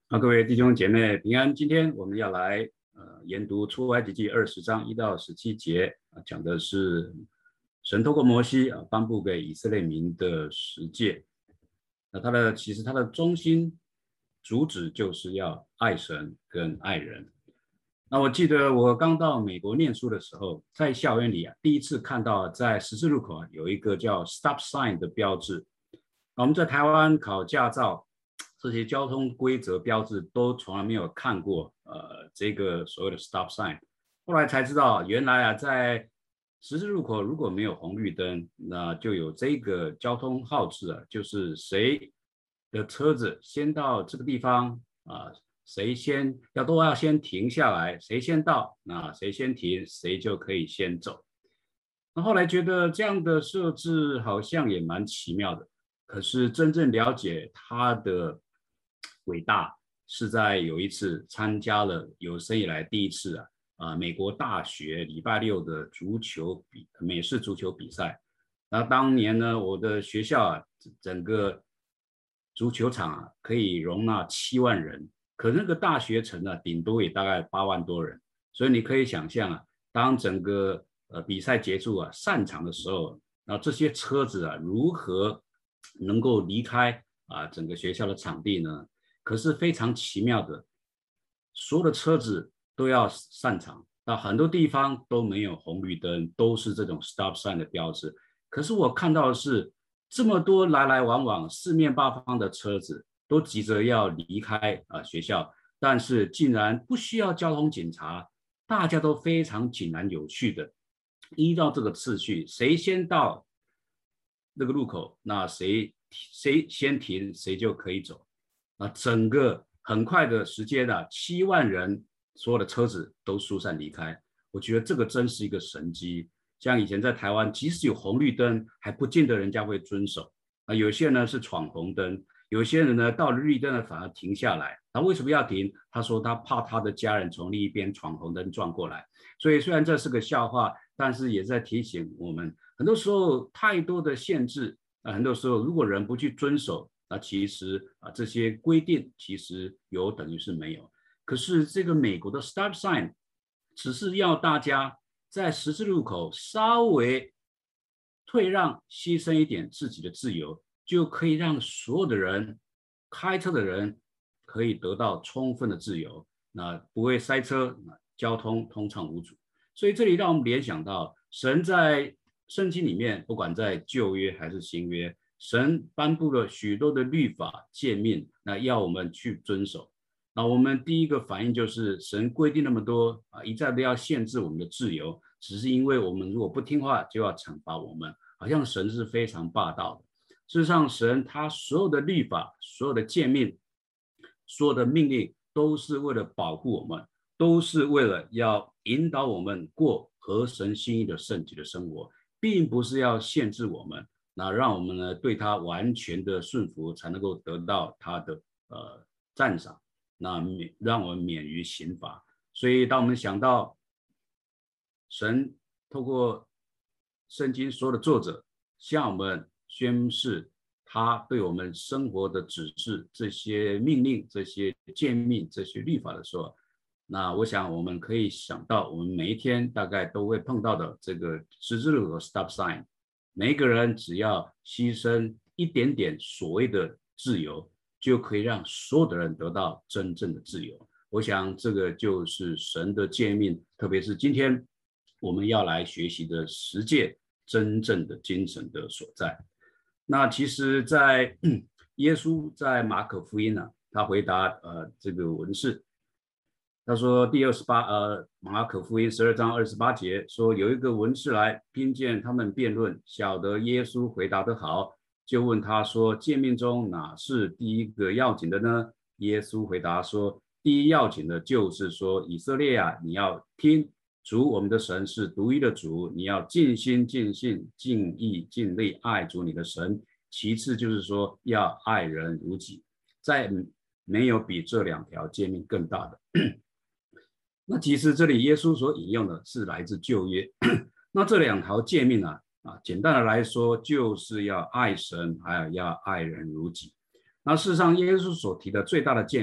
各位弟兄姐妹平安。今天我们要来研读出埃及记20章1到17节，讲的是神透过摩西颁布给以色列民的十诫。那其实它的中心主旨就是要爱神跟爱人。那我记得我刚到美国念书的时候，在校园里第一次看到在十字路口有一个叫 stop sign 的标志。我们在台湾考驾照，这些交通规则标志都从来没有看过，这个所谓的 stop sign。后来才知道，原来在十字路口如果没有红绿灯，那就有这个交通号志就是谁的车子先到这个地方谁都要先停下来，谁先到，那谁先停，谁就可以先走。那后来觉得这样的设置好像也蛮奇妙的，可是真正了解它的伟大，是在有一次参加了有生以来第一次美国大学礼拜六的美式足球比赛。那当年呢，我的学校整个足球场可以容纳7万人，可那个大学城顶多也大概8万多人，所以你可以想象当整个比赛结束散场的时候，那这些车子如何能够离开整个学校的场地呢？可是非常奇妙的，所有的车子都要散场，那很多地方都没有红绿灯，都是这种 stop sign 的标志。可是我看到的是，这么多来来往往四面八方的车子都急着要离开学校，但是竟然不需要交通警察，大家都非常井然有序的依照这个次序，谁先到那个路口，那谁先停，谁就可以走。那整个很快的时间7万人所有的车子都疏散离开。我觉得这个真是一个神迹。像以前在台湾，即使有红绿灯，还不见得人家会遵守。有些人呢是闯红灯，有些人呢到了绿灯反而停下来。他为什么要停？他说他怕他的家人从另一边闯红灯撞过来。所以虽然这是个笑话，但是也在提醒我们，很多时候太多的限制，很多时候如果人不去遵守，那其实这些规定其实有等于是没有。可是这个美国的 stop sign 只是要大家在十字路口稍微退让，牺牲一点自己的自由，就可以让所有的人，开车的人可以得到充分的自由，那不会塞车，交通通畅无阻。所以这里让我们联想到，神在圣经里面，不管在旧约还是新约，神颁布了许多的律法诫命，那要我们去遵守。那我们第一个反应就是神规定那么多一再的要限制我们的自由，只是因为我们如果不听话就要惩罚我们，好像神是非常霸道的。事实上，神他所有的律法、所有的诫命、所有的命令，都是为了保护我们，都是为了要引导我们过合神心意的圣洁的生活，并不是要限制我们，那让我们呢对他完全的顺服，才能够得到他的赞赏，那让我们免于刑罚。所以当我们想到神透过圣经所有的作者向我们宣示他对我们生活的指示，这些命令、这些诫命、这些律法的时候，那我想我们可以想到我们每一天大概都会碰到的这个十字路口 stop sign， 每一个人只要牺牲一点点所谓的自由，就可以让所有的人得到真正的自由。我想这个就是神的诫命，特别是今天我们要来学习的十诫真正的精神的所在。那其实在耶稣在马可福音他回答这个文士，他说马可福音12章28节说，有一个文士来，听见他们辩论，晓得耶稣回答得好，就问他说，诫命中哪是第一个要紧的呢？耶稣回答说，第一要紧的就是说，以色列你要听，主我们的神是独一的主，你要尽心尽性尽意尽力爱主你的神。其次就是说要爱人如己，再没有比这2条诫命更大的。那其实这里耶稣所引用的是来自旧约，那这2条诫命简单的来说就是要爱神，还有要爱人如己。那事实上耶稣所提的最大的诫命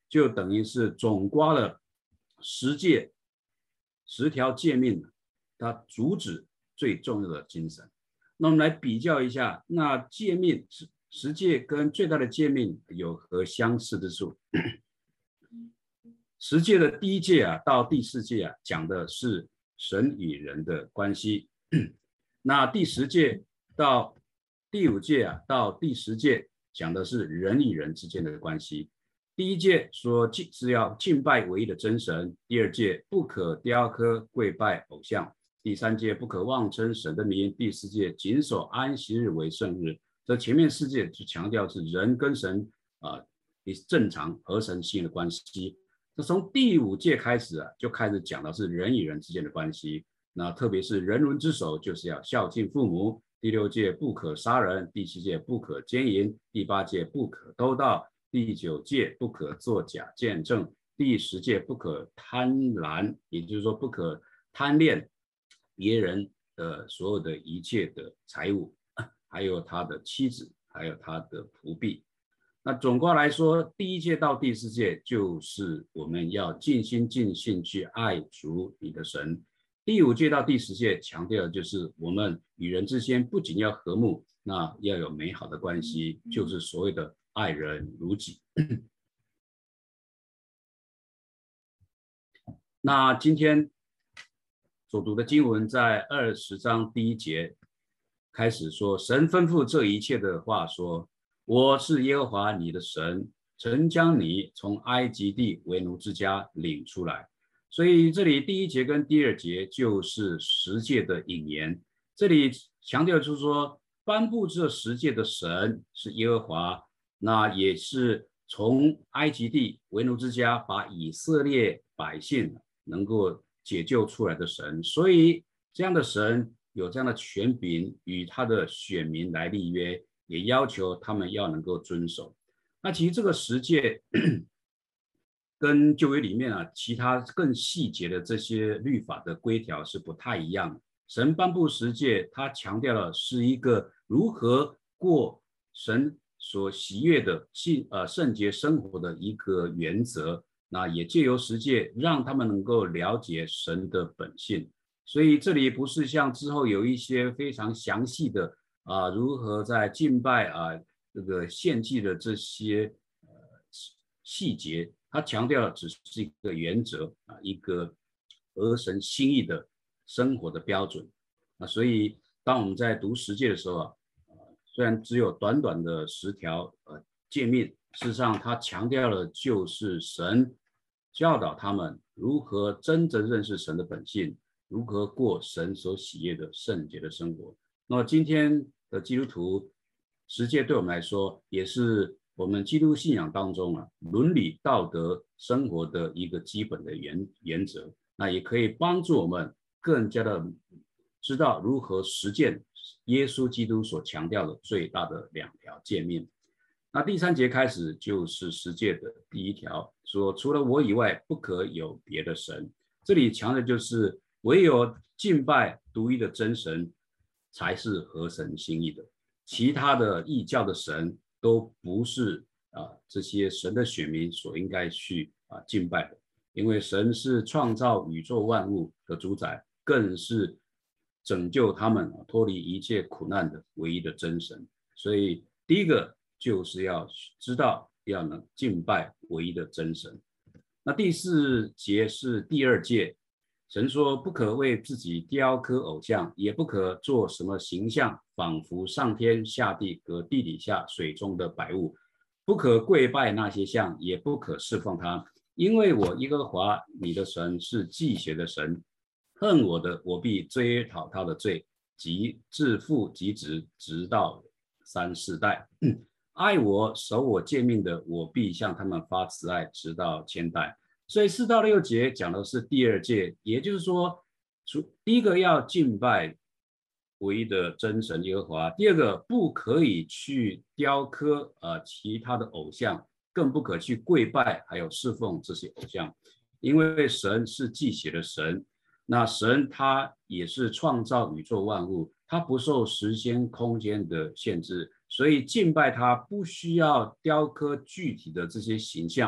就等于是总括了10条诫命，它主旨最重要的精神。那我们来比较一下，那诫命10诫跟最大的诫命有何相似之处？10诫的第1诫到第4诫讲的是神与人的关系，那第10诫到第5诫到第10诫讲的是人与人之间的关系。第1诫说是要敬拜唯一的真神，第2诫不可雕刻跪拜偶像，第3诫不可妄称神的名，第4诫谨守安息日为圣日。这前面4诫就强调是人跟神正常合神心的关系。那从第5诫开始就开始讲的是人与人之间的关系。那特别是人伦之首就是要孝敬父母。第6诫不可杀人，第7诫不可奸淫，第8诫不可偷盗，第9诫不可作假见证，第10诫不可贪婪，也就是说不可贪恋别人的所有的一切的财物，还有他的妻子，还有他的仆婢。那总括来说，第1诫到第4诫就是我们要尽心尽性去爱主你的神。第5诫到第10诫强调的就是我们与人之间不仅要和睦，那要有美好的关系，就是所谓的爱人如己。那今天所读的经文在20章第1节开始说，神吩咐这一切的话说，我是耶和华你的神，曾将你从埃及地为奴之家领出来。所以这里第1节跟第2节就是10诫的引言。这里强调就是说，颁布这10诫的神是耶和华，那也是从埃及地为奴之家把以色列百姓能够解救出来的神。所以这样的神有这样的权柄与他的选民来立约，也要求他们要能够遵守。那其实这个10诫跟旧约里面其他更细节的这些律法的规条是不太一样的。神颁布10诫，他强调的是一个如何过神所喜悦的圣洁生活的一个原则。那也借由10诫让他们能够了解神的本性。所以这里不是像之后有一些非常详细的如何在敬拜这个献祭的这些细节，他强调的只是一个原则一个合神心意的生活的标准。所以当我们在读10诫的时候虽然只有短短的10条诫命，事实上他强调的就是神教导他们如何真正认识神的本性，如何过神所喜悦的圣洁的生活。那么今天的基督徒10诫对我们来说也是我们基督信仰当中伦理道德生活的一个基本的原则，那也可以帮助我们更加的知道如何实践耶稣基督所强调的最大的2条诫命。那第3节开始就是10诫的第1条，说除了我以外不可有别的神。这里强调就是唯有敬拜独一的真神才是合神心意的，其他的异教的神都不是这些神的选民所应该去敬拜的。因为神是创造宇宙万物的主宰，更是拯救他们脱离一切苦难的唯一的真神。所以第一个就是要知道要能敬拜唯一的真神。那第4节是第2诫，神说不可为自己雕刻偶像，也不可做什么形象，仿佛上天下地和地底下水中的百物，不可跪拜那些像，也不可侍奉他，因为我耶和华你的神是忌邪的神，恨我的，我必追讨他的罪，及自父及子，直到3、4代。爱我守我诫命的，我必向他们发慈爱，直到千代。所以4到6节讲的是第2诫，也就是说，第一个要敬拜唯一的真神耶和华，第二个不可以去雕刻其他的偶像，更不可去跪拜还有侍奉这些偶像，因为神是忌邪的神。那神他也是创造宇宙万物，他不受时间空间的限制，所以敬拜他不需要雕刻具体的这些形象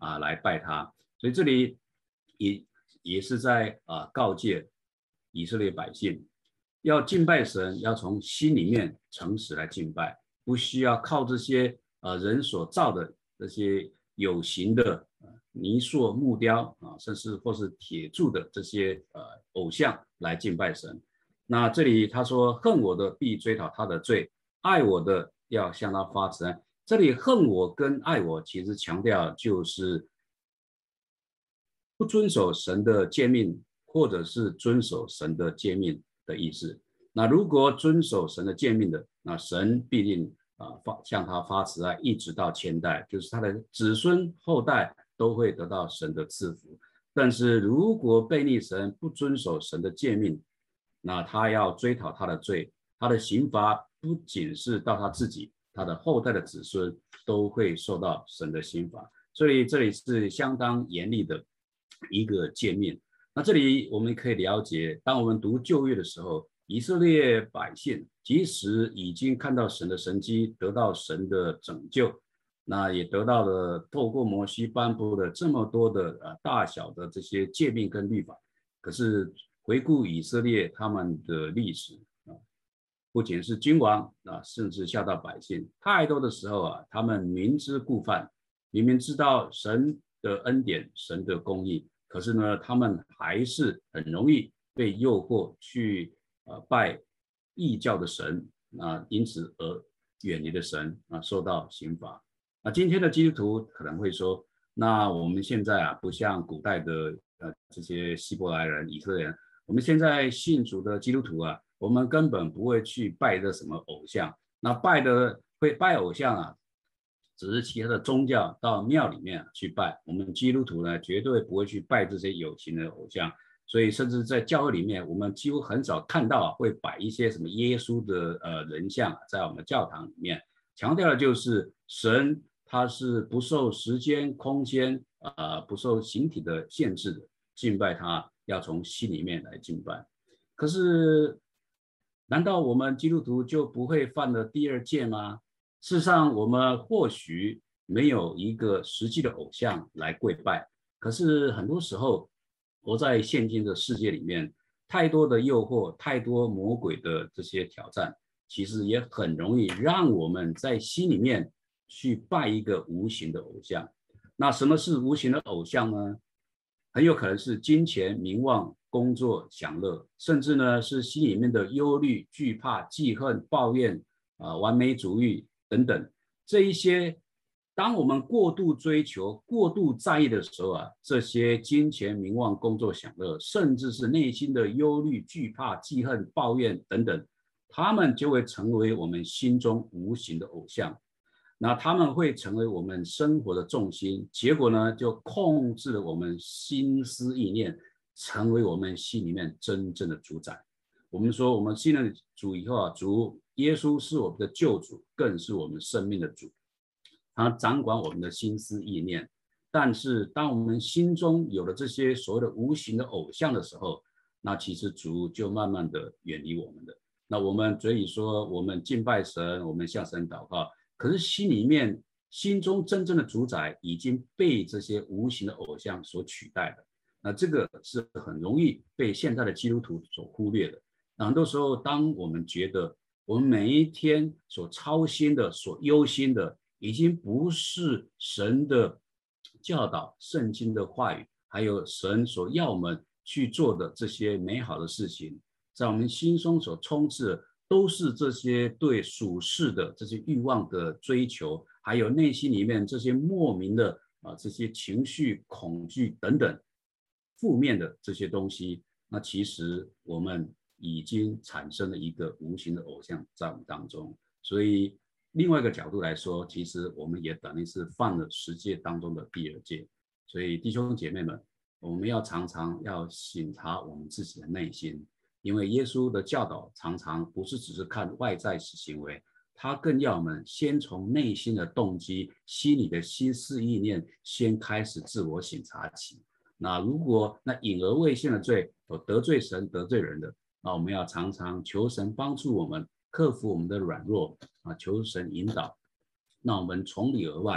来拜他。所以这里也是在告诫以色列百姓，要敬拜神，要从心里面诚实来敬拜，不需要靠这些人所造的这些有形的泥塑木雕甚至或是铁铸的这些偶像来敬拜神。那这里他说，恨我的必追讨他的罪，爱我的要向他发慈爱。这里恨我跟爱我其实强调就是不遵守神的诫命，或者是遵守神的诫命的意思。那如果遵守神的诫命的，那神必定向他发慈爱，一直到千代，就是他的子孙后代都会得到神的赐福。但是如果悖逆神，不遵守神的诫命，那他要追讨他的罪，他的刑罚不仅是到他自己，他的后代的子孙都会受到神的刑罚。所以这里是相当严厉的一个诫命。那这里我们可以了解，当我们读旧约的时候，以色列百姓即使已经看到神的神迹，得到神的拯救，那也得到了透过摩西颁布了这么多的大小的这些诫命跟律法，可是回顾以色列他们的历史不仅是君王甚至下到百姓，太多的时候他们明知故犯，明明知道神的恩典、神的公义，可是呢，他们还是很容易被诱惑去拜异教的神因此而远离了神受到刑罚。今天的基督徒可能会说，那我们现在不像古代的这些希伯来人、以色列人，我们现在信主的基督徒我们根本不会去拜的什么偶像，那会拜偶像只是其他的宗教到庙里面去拜，我们基督徒呢绝对不会去拜这些有形的偶像。所以甚至在教会里面，我们几乎很少看到会摆一些什么耶稣的人像在我们的教堂里面。强调的就是神他是不受时间空间不受形体的限制的，敬拜他要从心里面来敬拜。可是难道我们基督徒就不会犯了第二戒吗？事实上我们或许没有一个实际的偶像来跪拜，可是很多时候活在现今的世界里面，太多的诱惑，太多魔鬼的这些挑战，其实也很容易让我们在心里面去拜一个无形的偶像。那什么是无形的偶像呢？很有可能是金钱、名望、工作、享乐，甚至呢是心里面的忧虑、惧怕、记恨、抱怨完美主义等等。这一些当我们过度追求、过度在意的时候这些金钱、名望、工作、享乐，甚至是内心的忧虑、惧怕、记恨、抱怨等等，他们就会成为我们心中无形的偶像。那他们会成为我们生活的重心，结果呢，就控制了我们心思意念，成为我们心里面真正的主宰。我们说，我们信了主以后主耶稣是我们的救主，更是我们生命的主，他掌管我们的心思意念。但是，当我们心中有了这些所谓的无形的偶像的时候，那其实主就慢慢的远离我们的。那我们嘴里说我们敬拜神，我们向神祷告，可是心中真正的主宰已经被这些无形的偶像所取代了。那这个是很容易被现在的基督徒所忽略的。那很多时候，当我们觉得我们每一天所操心的、所忧心的，已经不是神的教导、圣经的话语，还有神所要我们去做的这些美好的事情，在我们心中所充斥的都是这些对属世的这些欲望的追求，还有内心里面这些莫名的这些情绪、恐惧等等负面的这些东西。那其实我们已经产生了一个无形的偶像在我们当中。所以另外一个角度来说，其实我们也等于是犯了10戒当中的第2戒。所以弟兄姐妹们，我们要常常要省察我们自己的内心，因为耶稣的教导常常不是只是看外在行为，他更要我们先从内心的动机、心里的心思意念先开始自我省察起。那如果那隐而未现的罪有得罪神、得罪人的，那我们要常常求神帮助我们克服我们的软弱求神引导，那我们从里而外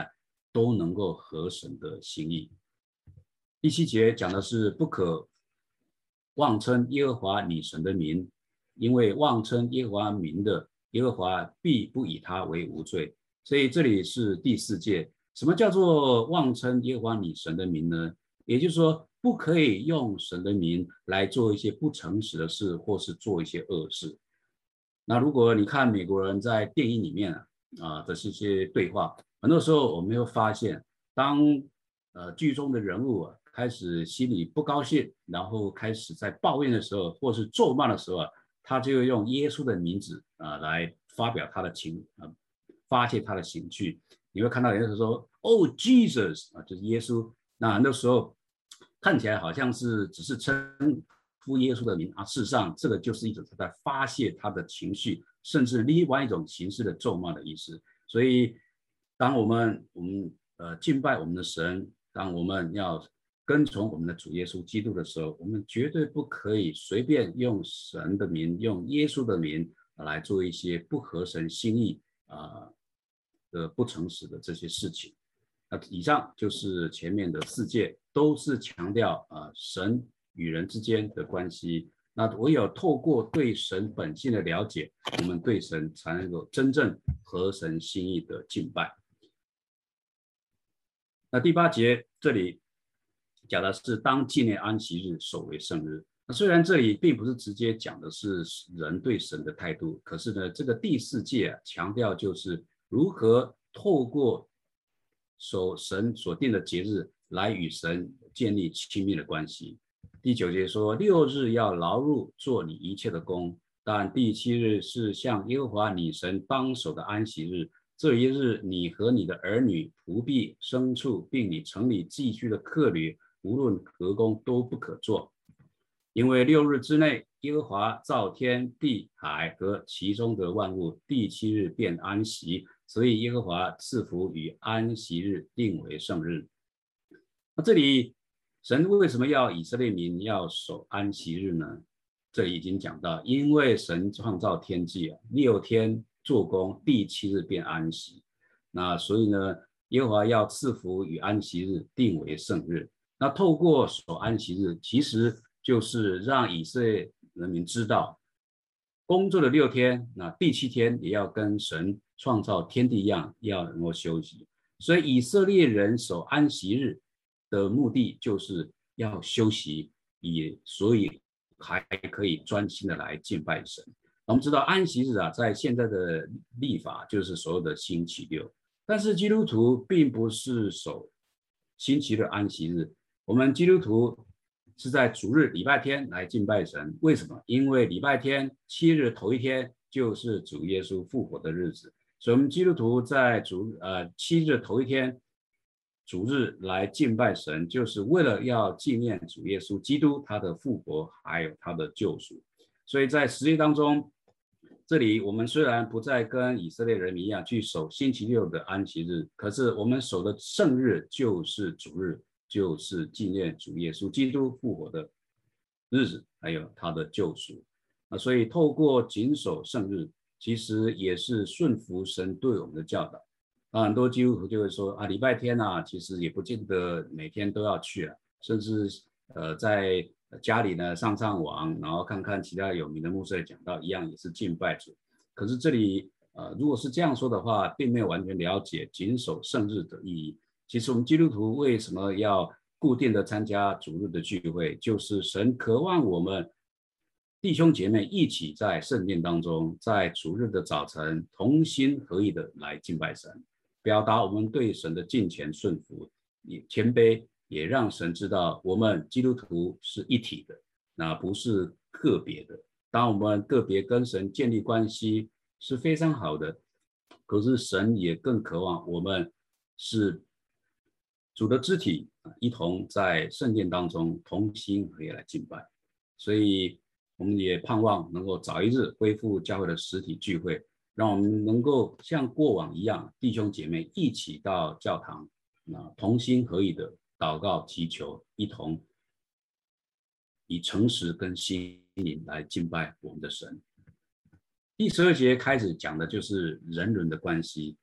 都能够合神的心意。第7节讲的是不可妄称耶和华你神的名，因为妄称耶和华名的，耶和华必不以他为无罪。所以这里是第4诫。什么叫做妄称耶和华你神的名呢？也就是说，不可以用神的名来做一些不诚实的事，或是做一些恶事。那如果你看美国人在电影里面的这些对话，很多时候我们会发现，当剧中的人物开始心里不高兴，然后开始在抱怨的时候，或是咒骂的时候他就用耶稣的名字来发表他的发泄他的情绪。你会看到有人说，Oh Jesus 就是耶稣。那很多时候看起来好像是只是称呼耶稣的名事实上这个就是一种在发泄他的情绪，甚至另外一种形式的咒骂的意思。所以当我们敬拜我们的神，当我们要跟从我们的主耶稣基督的时候，我们绝对不可以随便用神的名，用耶稣的名来做一些不合神心意的不诚实的这些事情。那以上就是前面的4诫，都是强调神与人之间的关系。那唯有透过对神本性的了解，我们对神才能够真正合神心意的敬拜。那第8节这里讲的是当纪念安息日，守为圣日。那虽然这里并不是直接讲的是人对神的态度，可是呢，这个第4诫强调就是如何透过守神所定的节日来与神建立亲密的关系。第9节说，6日要劳碌做你一切的工，但第7日是向耶和华你神当守的安息日。这一日，你和你的儿女、仆婢、牲畜，并你城里寄居的客旅，无论何工都不可做。因为6日之内，耶和华造天地海和其中的万物，第7日便安息，所以耶和华赐福与安息日，定为圣日。那这里神为什么要以色列民要守安息日呢？这里已经讲到，因为神创造天地6天做工，第7日便安息。那所以呢，耶和华要赐福与安息日，定为圣日。那透过守安息日，其实就是让以色列人民知道，工作的6天，那第7天也要跟神创造天地一样，要能够休息。所以以色列人守安息日的目的就是要休息，所以还可以专心的来敬拜神。我们知道安息日在现在的历法就是所谓的星期六，但是基督徒并不是守星期六安息日，我们基督徒是在主日礼拜天来敬拜神。为什么？因为礼拜天7日头一天就是主耶稣复活的日子，所以我们基督徒在7日头一天主日来敬拜神，就是为了要纪念主耶稣基督他的复活还有他的救赎。所以在实际当中，这里我们虽然不再跟以色列人民一样去守星期六的安息日，可是我们守的圣日就是主日，就是纪念主耶稣基督复活的日子还有他的救赎。所以透过谨守圣日，其实也是顺服神对我们的教导。很多基督徒就会说礼拜天其实也不见得每天都要去甚至在家里呢上网，然后看看其他有名的牧师讲道，一样也是敬拜主。可是这里如果是这样说的话，并没有完全了解谨守圣日的意义。其实我们基督徒为什么要固定的参加主日的聚会，就是神渴望我们弟兄姐妹一起在圣殿当中，在主日的早晨同心合意的来敬拜神，表达我们对神的敬虔顺服，也谦卑，也让神知道我们基督徒是一体的，那不是个别的。当我们个别跟神建立关系是非常好的，可是神也更渴望我们是主的肢体，一同在圣殿当中同心合意来敬拜。所以我们也盼望能够早一日恢复教会的实体聚会，让我们能够像过往一样，弟兄姐妹一起到教堂，同心合意的祷告祈求，一同以诚实跟心灵来敬拜我们的神。第12节开始讲的就是人伦的关系。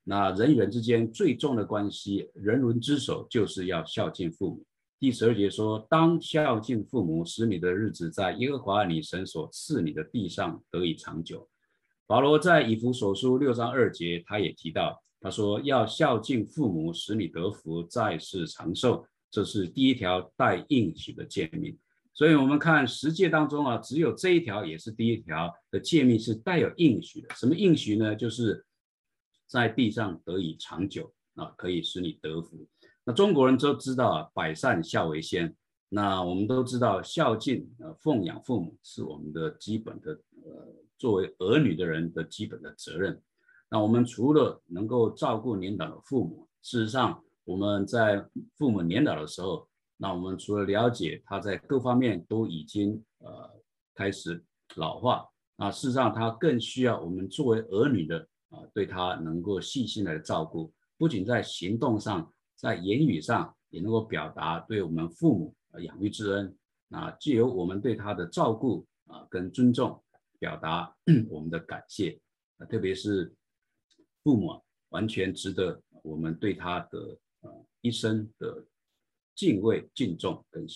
那人与人之间最重的关系，人伦之首就是要孝敬父母。第12节说，当孝敬父母，使你的日子在耶和华你神所赐你的地上得以长久。保罗在以弗所书6章2节，他也提到，他说要孝敬父母，使你得福，在世长寿，这是第一条带应许的诫命。所以我们看十诫当中啊，只有这一条也是第一条的诫命是带有应许的。什么应许呢？就是在地上得以长久啊，可以使你得福。那中国人都知道啊，百善孝为先。那我们都知道孝敬奉养父母是我们的基本的作为儿女的人的基本的责任。那我们除了能够照顾年老的父母，事实上我们在父母年老的时候，那我们除了了解他在各方面都已经开始老化，那事实上他更需要我们作为儿女的对他能够细心的照顾，不仅在行动上，在言语上也能够表达对我们父母养育之恩。那藉由我们对他的照顾跟尊重，表达我们的感谢，特别是父母完全值得我们对他的一生的敬畏、敬重跟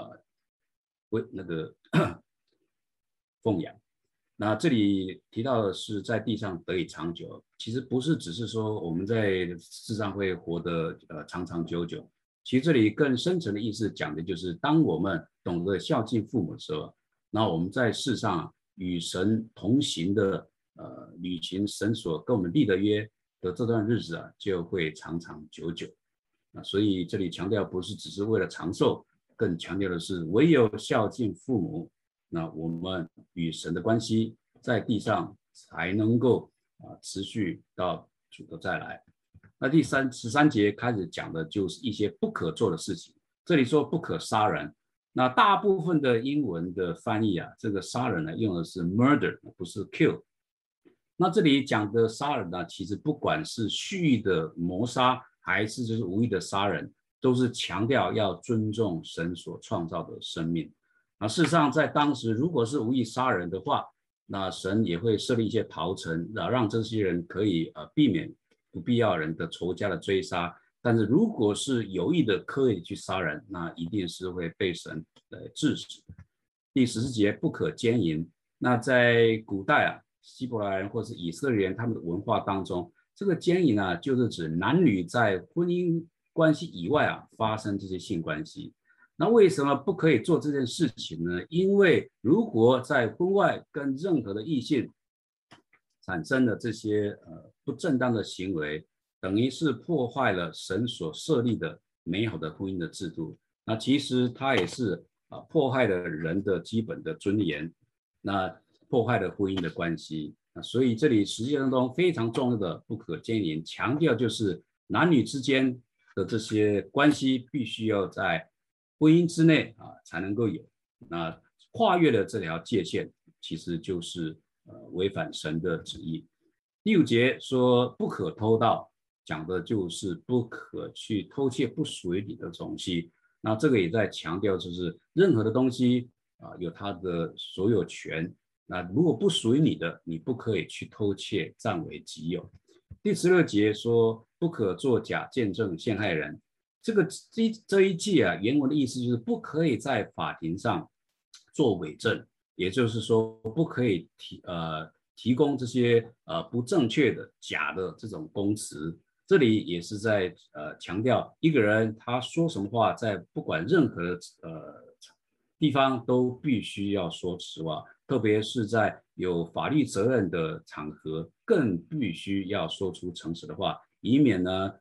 奉养。那这里提到的是在地上得以长久，其实不是只是说我们在世上会活得长长久久，其实这里更深层的意思讲的就是当我们懂得孝敬父母的时候，那我们在世上与神同行的履行神所跟我们立的约的这段日子就会长长久久。所以这里强调不是只是为了长寿，更强调的是唯有孝敬父母，那我们与神的关系在地上才能够持续到主的再来。那第13节开始讲的就是一些不可做的事情。这里说不可杀人，那大部分的英文的翻译这个杀人呢用的是 murder， 不是 kill。那这里讲的杀人呢，其实不管是蓄意的谋杀，还是就是无意的杀人，都是强调要尊重神所创造的生命。事实上，在当时，如果是无意杀人的话，那神也会设立一些逃城，让这些人可以避免不必要人的仇家的追杀。但是如果是有意的刻意去杀人，那一定是会被神治死。第14节不可奸淫。那在古代希伯来人或是以色列人他们的文化当中，这个奸淫就是指男女在婚姻关系以外发生这些性关系。那为什么不可以做这件事情呢？因为如果在婚外跟任何的异性产生了这些不正当的行为，等于是破坏了神所设立的美好的婚姻的制度。那其实它也是破坏了人的基本的尊严，那破坏了婚姻的关系。所以这里实际当中非常重要的不可奸淫，强调就是男女之间的这些关系必须要在婚姻之内才能够有。那跨越了这条界限，其实就是违反神的旨意。第5节说不可偷盗，讲的就是不可去偷窃不属于你的东西。那这个也在强调，就是任何的东西有它的所有权。那如果不属于你的，你不可以去偷窃占为己有。第16节说不可作假见证陷害人。这一句原文的意思就是不可以在法庭上做伪证，也就是说不可以提供这些不正确的假的这种供词。这里也是在强调一个人他说什么话，在不管任何地方都必须要说实话，特别是在有法律责任的场合，更必须要说出诚实的话，以免呢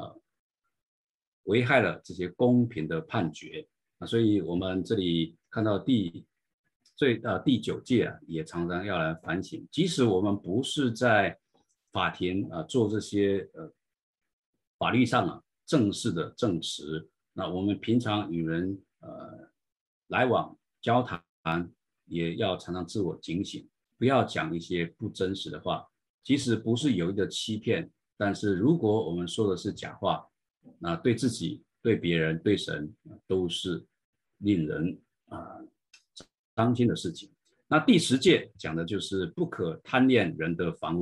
危害了这些公平的判决。所以我们这里看到第9诫也常常要来反省，即使我们不是在法庭做这些法律上正式的证词，那我们平常与人来往交谈，也要常常自我警醒，不要讲一些不真实的话。即使不是有意的欺骗，但是如果我们说的是假话，那对自己、对别人、对神都是令人伤心的事情。那第10诫讲的就是不可贪恋人的房屋。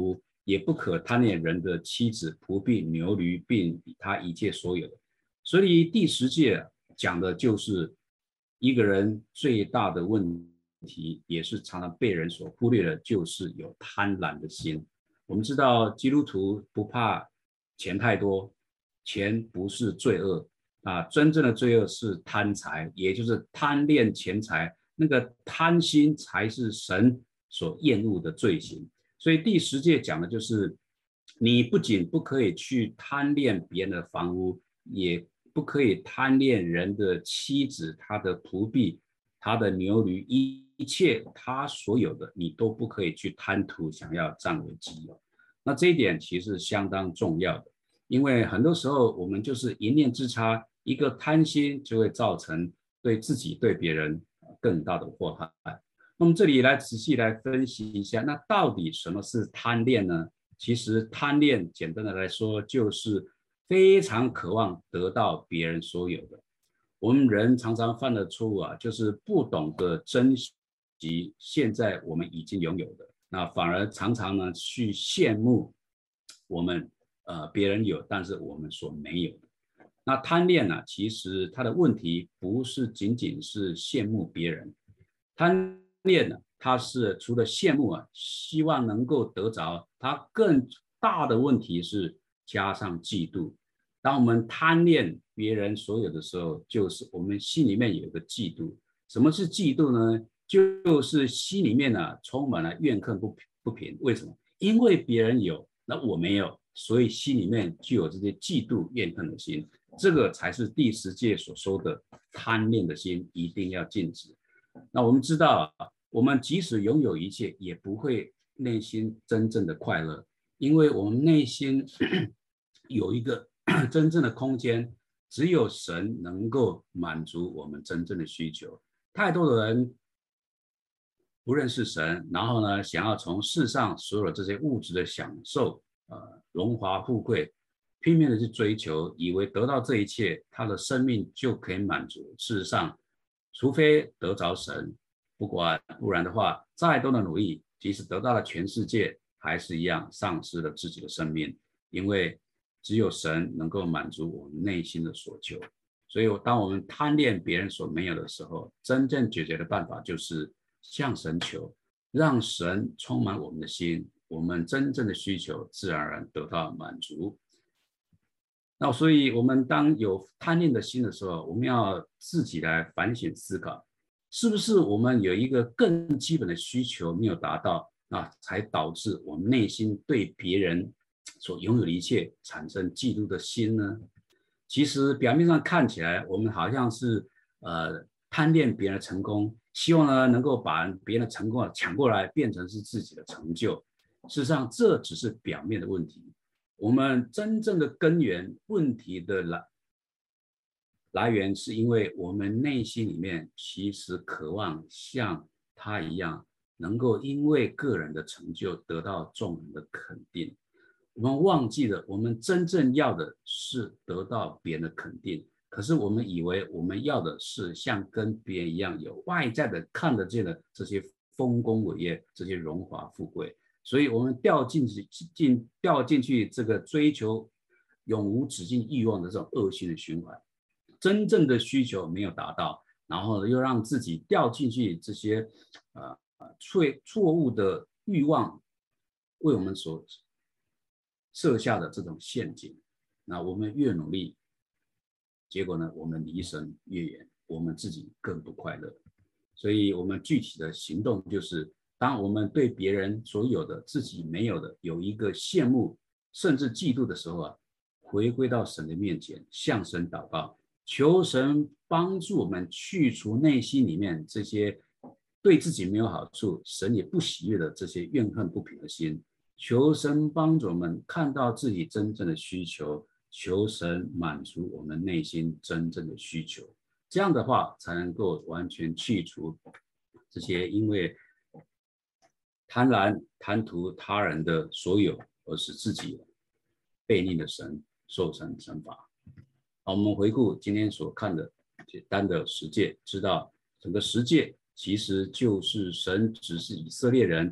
也不可贪恋人的妻子、仆婢、牛驴，并他一切所有的。所以第10诫讲的就是一个人最大的问题，也是常常被人所忽略的，就是有贪婪的心。我们知道基督徒不怕钱太多，钱不是罪恶啊，真正的罪恶是贪财，也就是贪恋钱财，那个贪心才是神所厌恶的罪行。所以第10诫讲的就是，你不仅不可以去贪恋别人的房屋，也不可以贪恋人的妻子、他的仆婢、他的牛驴，一切他所有的，你都不可以去贪图，想要占为己有。那这一点其实相当重要的，因为很多时候我们就是一念之差，一个贪心就会造成对自己、对别人更大的祸害。那么这里来仔细来分析一下，那到底什么是贪恋呢？其实贪恋简单的来说，就是非常渴望得到别人所有的。我们人常常犯的错误啊，就是不懂得珍惜现在我们已经拥有的，那反而常常呢去羡慕我们别人有，但是我们所没有的。那贪恋呢，其实它的问题不是仅仅是羡慕别人，贪恋呢，它是除了羡慕啊，希望能够得着，它更大的问题是加上嫉妒。当我们贪恋别人所有的时候，就是我们心里面有一个嫉妒。什么是嫉妒呢？就是心里面呢充满了怨恨不平。为什么？因为别人有，那我没有，所以心里面就有这些嫉妒怨恨的心。这个才是第10诫所说的贪恋的心，一定要禁止。那我们知道啊，我们即使拥有一切，也不会内心真正的快乐，因为我们内心有一个真正的空间，只有神能够满足我们真正的需求。太多的人不认识神，然后呢，想要从世上所有的这些物质的享受，荣华富贵，拼命的去追求，以为得到这一切，他的生命就可以满足。事实上，除非得着神，不然的话，再多的努力，即使得到了全世界，还是一样丧失了自己的生命，因为只有神能够满足我们内心的所求。所以，当我们贪恋别人所没有的时候，真正解决的办法就是向神求，让神充满我们的心，我们真正的需求自然而然得到满足。那所以，我们当有贪恋的心的时候，我们要自己来反省思考，是不是我们有一个更基本的需求没有达到，才导致我们内心对别人所拥有的一切产生嫉妒的心呢？其实表面上看起来，我们好像是贪恋别人的成功，希望呢能够把别人的成功抢过来，变成是自己的成就。事实上，这只是表面的问题。我们真正的根源问题的来源，是因为我们内心里面其实渴望像他一样，能够因为个人的成就得到众人的肯定。我们忘记了，我们真正要的是得到别人的肯定，可是我们以为我们要的是像跟别人一样有外在的看得见的这些丰功伟业，这些荣华富贵。所以我们掉进去这个追求永无止境欲望的这种恶性的循环，真正的需求没有达到，然后又让自己掉进去这些错误的欲望为我们所设下的这种陷阱。那我们越努力，结果呢，我们离神越远，我们自己更不快乐。所以我们具体的行动就是，当我们对别人所有的自己没有的有一个羡慕甚至嫉妒的时候啊，回归到神的面前，向神祷告，求神帮助我们去除内心里面这些对自己没有好处、神也不喜悦的这些怨恨不平的心。求神帮助我们看到自己真正的需求，求神满足我们内心真正的需求。这样的话，才能够完全去除这些因为贪婪、贪图他人的所有，而使自己背逆了神，受神惩罚。好，我们回顾今天所看的简单的10诫，知道整个10诫其实就是神指示以色列人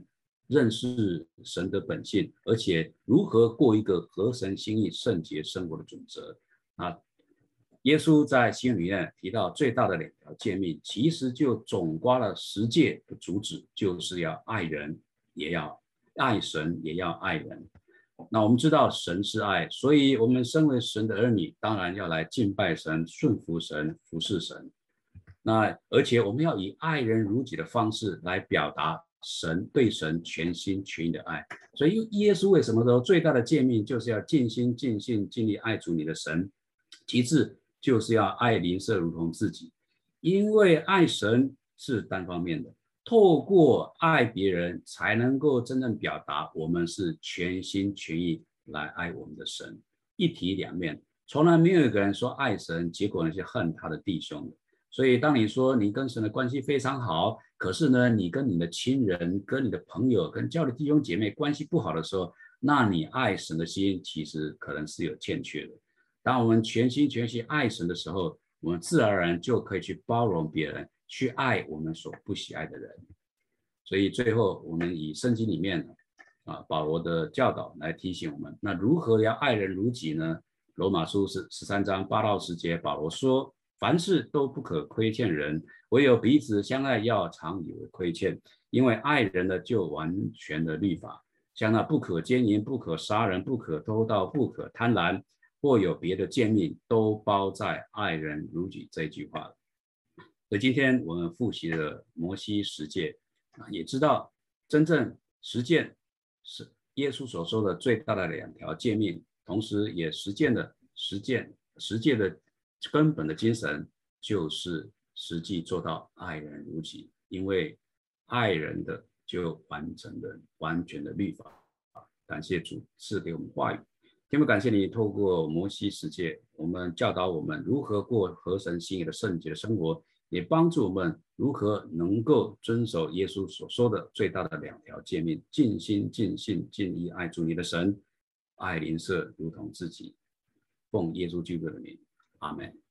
认识神的本性，而且如何过一个合神心意、圣洁生活的准则。啊，耶稣在新约里面提到最大的2条诫命，其实就总括了10诫的主旨，就是要爱人，也要爱神，也要爱人。那我们知道神是爱，所以我们身为神的儿女，当然要来敬拜神、顺服神、服侍神。那而且我们要以爱人如己的方式来表达对神全心全意的爱。所以耶稣为什么说最大的诫命就是要尽心尽性尽力爱主你的神，其次就是要爱邻舍如同自己，因为爱神是单方面的，透过爱别人才能够真正表达我们是全心全意来爱我们的神。一体两面，从来没有一个人说爱神，结果呢是恨他的弟兄的。所以当你说你跟神的关系非常好，可是呢你跟你的亲人、跟你的朋友、跟教的弟兄姐妹关系不好的时候，那你爱神的心其实可能是有欠缺的。当我们全心全意爱神的时候，我们自然而然就可以去包容别人，去爱我们所不喜爱的人。所以最后我们以圣经里面保罗的教导来提醒我们，那如何要爱人如己呢？罗马书是13章8到10节，保罗说，凡事都不可亏欠人，唯有彼此相爱要常以为亏欠，因为爱人的就完全的律法，像那不可奸淫、不可杀人、不可偷盗、不可贪婪，或有别的诫命，都包在爱人如己这一句话。所以今天我们复习了摩西10诫，也知道真正实践是耶稣所说的最大的2条诫命，同时也实践10诫的根本的精神就是实际做到爱人如己，因为爱人的就完成了完全的律法。感谢主赐给我们话语。天父，感谢你透过摩西10诫，我们教导我们如何过合神心意的圣洁的生活，也帮助我们如何能够遵守耶稣所说的最大的2条诫命：尽心、尽性、尽意爱主你的神，爱邻舍如同自己。奉耶稣基督的名，阿们。